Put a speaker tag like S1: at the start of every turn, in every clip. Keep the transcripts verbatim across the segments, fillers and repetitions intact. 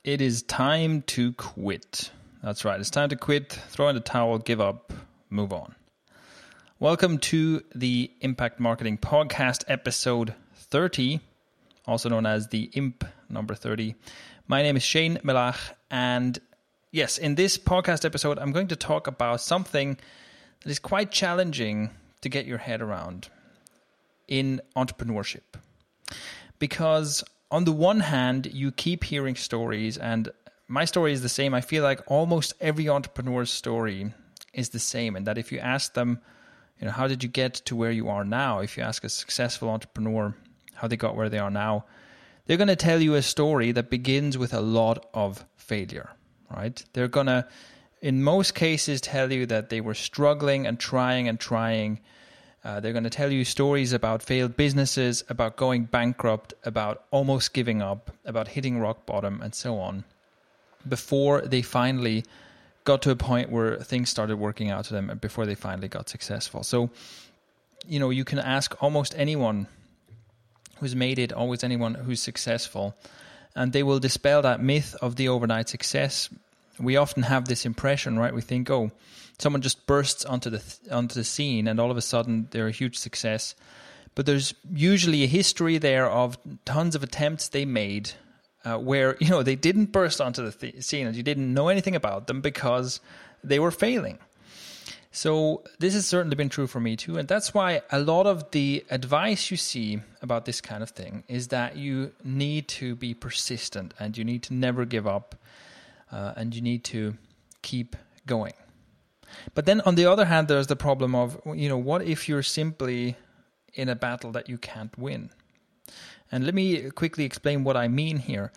S1: It is time to quit. That's right. It's time to quit, throw in the towel, give up, move on. Welcome to the Impact Marketing Podcast, episode thirty, also known as the Imp number thirty. My name is Shane Melach, and yes, in this podcast episode, I'm going to talk about something that is quite challenging to get your head around in entrepreneurship. Because on the one hand, you keep hearing stories, and my story is the same. I feel like almost every entrepreneur's story is the same, and that if you ask them, you know, how did you get to where you are now? If you ask a successful entrepreneur how they got where they are now, they're going to tell you a story that begins with a lot of failure, right? They're going to, in most cases, tell you that they were struggling and trying and trying. Uh, they're going to tell you stories about failed businesses, about going bankrupt, about almost giving up, about hitting rock bottom, and so on, before they finally got to a point where things started working out to them and before they finally got successful. So, you know, you can ask almost anyone who's made it, always anyone who's successful, and they will dispel that myth of the overnight success. We often have this impression, right? We think, oh, someone just bursts onto the onto the scene and all of a sudden they're a huge success. But there's usually a history there of tons of attempts they made uh, where, you know, they didn't burst onto the th- scene and you didn't know anything about them because they were failing. So this has certainly been true for me too. And that's why a lot of the advice you see about this kind of thing is that you need to be persistent and you need to never give up uh, and you need to keep going. But then on the other hand, there's the problem of, you know, what if you're simply in a battle that you can't win? And let me quickly explain what I mean here.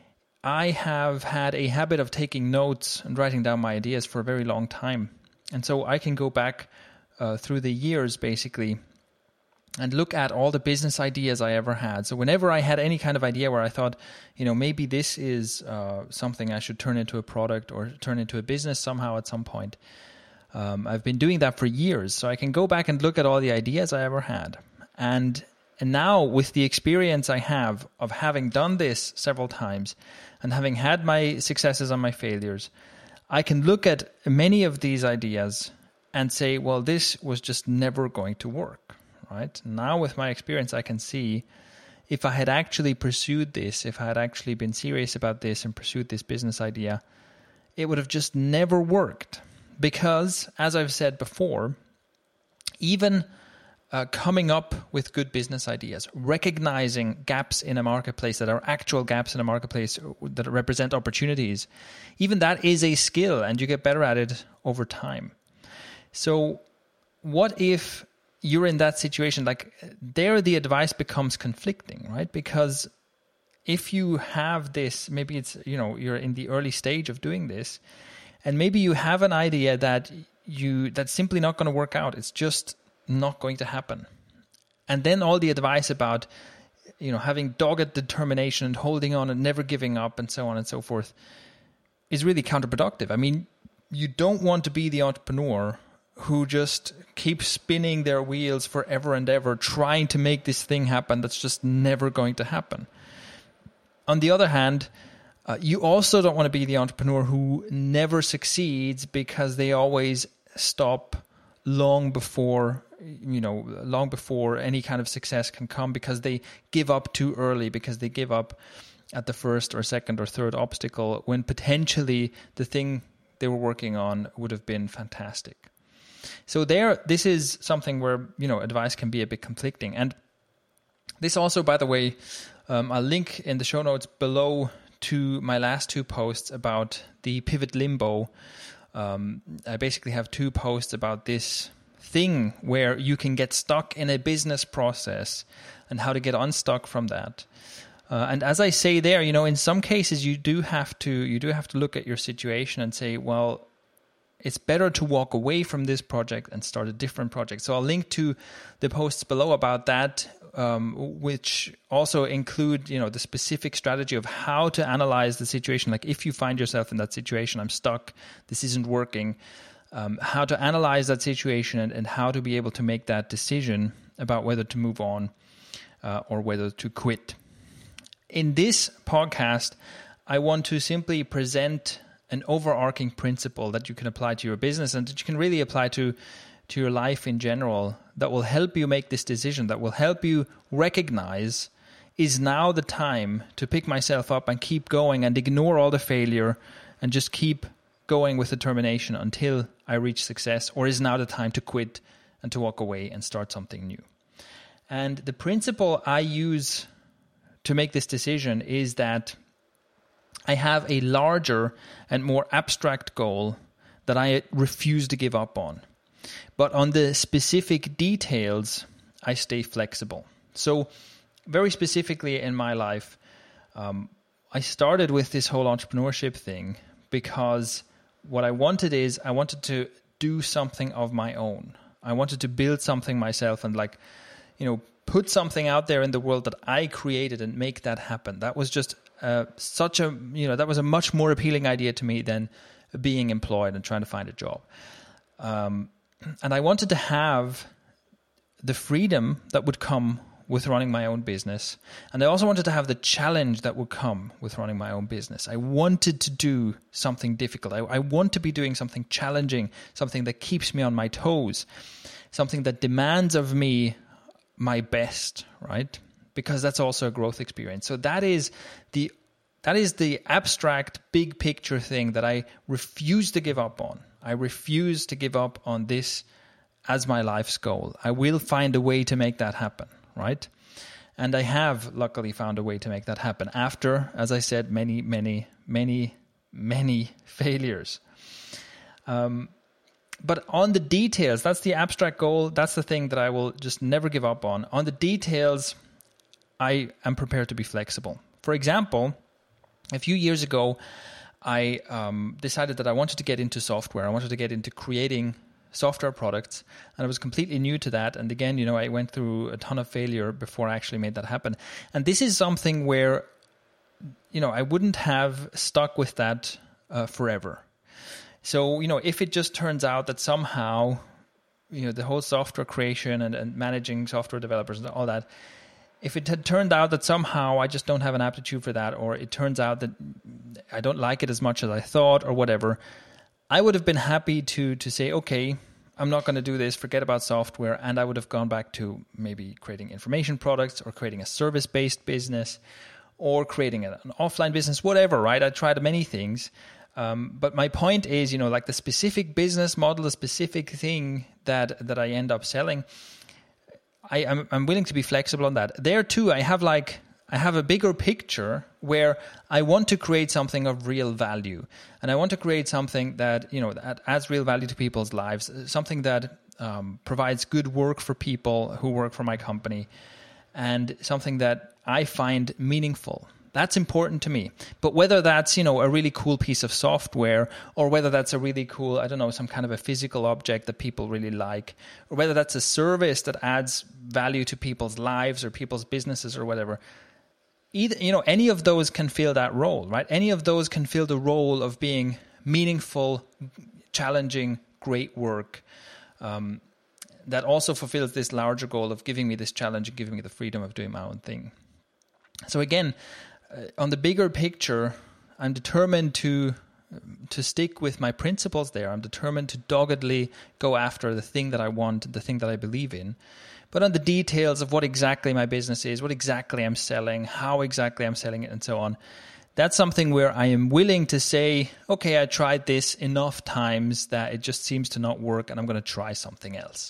S1: I have had a habit of taking notes and writing down my ideas for a very long time. And so I can go back uh, through the years, basically, and look at all the business ideas I ever had. So whenever I had any kind of idea where I thought, you know, maybe this is uh, something I should turn into a product or turn into a business somehow at some point, Um, I've been doing that for years, so I can go back and look at all the ideas I ever had. And, and now, with the experience I have of having done this several times and having had my successes and my failures, I can look at many of these ideas and say, well, this was just never going to work, right? Now, with my experience, I can see if I had actually pursued this, if I had actually been serious about this and pursued this business idea, it would have just never worked. Because, as I've said before, even uh, coming up with good business ideas, recognizing gaps in a marketplace that are actual gaps in a marketplace that represent opportunities, even that is a skill and you get better at it over time. So what if you're in that situation? Like, there the advice becomes conflicting, right? Because if you have this, maybe it's, you know, you're in the early stage of doing this, and maybe you have an idea that you that's simply not going to work out. It's just not going to happen. And then all the advice about, you know, having dogged determination and holding on and never giving up and so on and so forth is really counterproductive. I mean, you don't want to be the entrepreneur who just keeps spinning their wheels forever and ever trying to make this thing happen that's just never going to happen. On the other hand, Uh, you also don't want to be the entrepreneur who never succeeds because they always stop long before, you know, long before any kind of success can come because they give up too early, because they give up at the first or second or third obstacle when potentially the thing they were working on would have been fantastic. So there, this is something where, you know, advice can be a bit conflicting. And this also, by the way, um, I'll link in the show notes below to my last two posts about the pivot limbo. Um, I basically have two posts about this thing where you can get stuck in a business process and how to get unstuck from that. Uh, and as I say there, you know, in some cases you do have to you do have to look at your situation and say, well, it's better to walk away from this project and start a different project. So I'll link to the posts below about that, um, which also include, you know, the specific strategy of how to analyze the situation. Like if you find yourself in that situation, I'm stuck, this isn't working, um, how to analyze that situation and, and how to be able to make that decision about whether to move on uh, or whether to quit. In this podcast, I want to simply present an overarching principle that you can apply to your business and that you can really apply to, to your life in general, that will help you make this decision, that will help you recognize, is now the time to pick myself up and keep going and ignore all the failure and just keep going with determination until I reach success, or is now the time to quit and to walk away and start something new? And the principle I use to make this decision is that I have a larger and more abstract goal that I refuse to give up on. But on the specific details, I stay flexible. So very specifically in my life, um, I started with this whole entrepreneurship thing because what I wanted is I wanted to do something of my own. I wanted to build something myself and like, you know, put something out there in the world that I created and make that happen. That was just uh, such a, you know, that was a much more appealing idea to me than being employed and trying to find a job. Um, and I wanted to have the freedom that would come with running my own business. And I also wanted to have the challenge that would come with running my own business. I wanted to do something difficult. I, I want to be doing something challenging, something that keeps me on my toes, something that demands of me my best, right? Because that's also a growth experience. So that is the that is the abstract, big picture thing that I refuse to give up on. I refuse to give up on this as my life's goal. I will find a way to make that happen, right? And I have luckily found a way to make that happen after, as I said, many, many, many, many failures. Um, but on the details, that's the abstract goal. That's the thing that I will just never give up on. On the details, I am prepared to be flexible. For example, a few years ago, I um, decided that I wanted to get into software. I wanted to get into creating software products, and I was completely new to that. And again, you know, I went through a ton of failure before I actually made that happen. And this is something where, you know, I wouldn't have stuck with that uh, forever. So, you know, if it just turns out that somehow, you know, the whole software creation and, and managing software developers and all that, if it had turned out that somehow I just don't have an aptitude for that, or it turns out that I don't like it as much as I thought or whatever, I would have been happy to to say, okay, I'm not going to do this, forget about software, and I would have gone back to maybe creating information products or creating a service-based business or creating an offline business, whatever, right? I tried many things. Um, but my point is, you know, like the specific business model, the specific thing that, that I end up selling, I, I'm, I'm willing to be flexible on that. There too, I have like, I have a bigger picture where I want to create something of real value. And I want to create something that, you know, that adds real value to people's lives, something that um, provides good work for people who work for my company, and something that I find meaningful. That's important to me. But whether that's, you know, a really cool piece of software, or whether that's a really cool, I don't know, some kind of a physical object that people really like, or whether that's a service that adds value to people's lives or people's businesses or whatever, either, you know, any of those can fill that role, right? Any of those can fill the role of being meaningful, challenging, great work um, that also fulfills this larger goal of giving me this challenge and giving me the freedom of doing my own thing. So again, Uh, on the bigger picture, I'm determined to to stick with my principles there. I'm determined to doggedly go after the thing that I want, the thing that I believe in. But on the details of what exactly my business is, what exactly I'm selling, how exactly I'm selling it, and so on, that's something where I am willing to say, okay, I tried this enough times that it just seems to not work, and I'm going to try something else.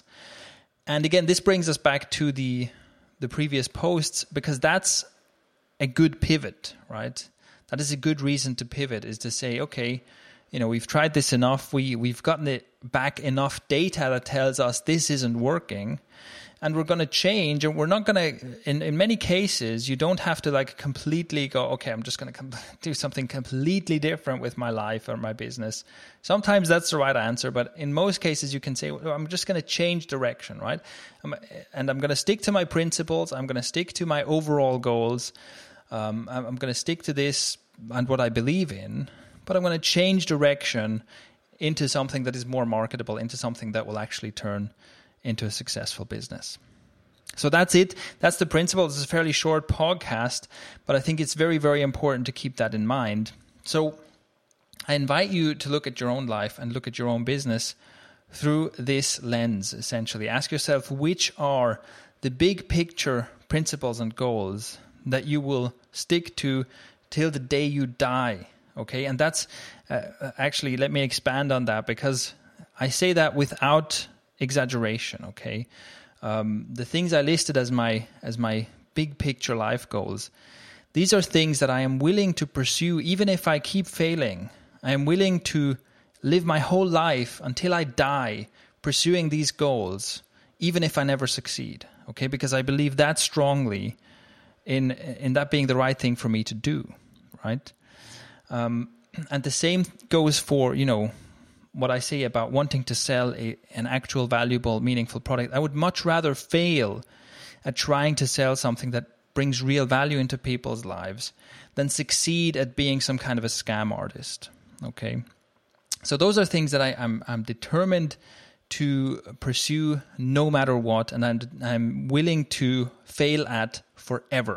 S1: And again, this brings us back to the the previous posts, because that's a good pivot, right? That is a good reason to pivot, is to say, okay, you know, we've tried this enough. We, we've gotten it back enough data that tells us this isn't working, and we're going to change. And we're not going to, in, in many cases, you don't have to like completely go, okay, I'm just going to com- do something completely different with my life or my business. Sometimes that's the right answer, but in most cases you can say, well, I'm just going to change direction, right? I'm, and I'm going to stick to my principles. I'm going to stick to my overall goals. Um, I'm going to stick to this and what I believe in, but I'm going to change direction into something that is more marketable, into something that will actually turn into a successful business. So that's it. That's the principle. This is a fairly short podcast, but I think it's very, very important to keep that in mind. So I invite you to look at your own life and look at your own business through this lens, essentially. Ask yourself, which are the big picture principles and goals that you will stick to till the day you die, okay? And that's, uh, actually, let me expand on that, because I say that without exaggeration, okay? Um, the things I listed as my as my big picture life goals, these are things that I am willing to pursue even if I keep failing. I am willing to live my whole life until I die pursuing these goals, even if I never succeed, okay? Because I believe that strongly in in that being the right thing for me to do, right? Um, and the same goes for, you know, what I say about wanting to sell a, an actual valuable, meaningful product. I would much rather fail at trying to sell something that brings real value into people's lives than succeed at being some kind of a scam artist, okay? So those are things that I, I'm, I'm determined to pursue no matter what, and I'm, I'm willing to fail at forever.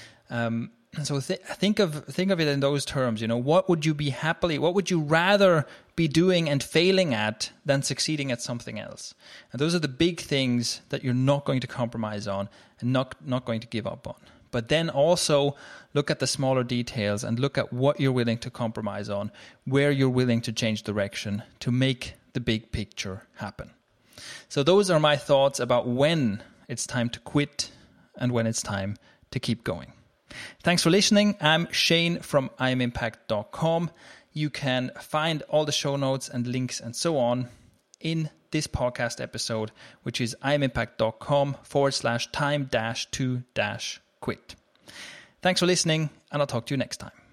S1: Um, So th- think of think of it in those terms. You know, what would you be happily, what would you rather be doing and failing at than succeeding at something else? And those are the big things that you're not going to compromise on and not not going to give up on. But then also look at the smaller details and look at what you're willing to compromise on, where you're willing to change direction to make the big picture happen. So those are my thoughts about when it's time to quit and when it's time to keep going. Thanks for listening. I'm Shane from I am impact dot com. You can find all the show notes and links and so on in this podcast episode, which is iamimpact.com forward slash time dash to dash quit. Thanks for listening, and I'll talk to you next time.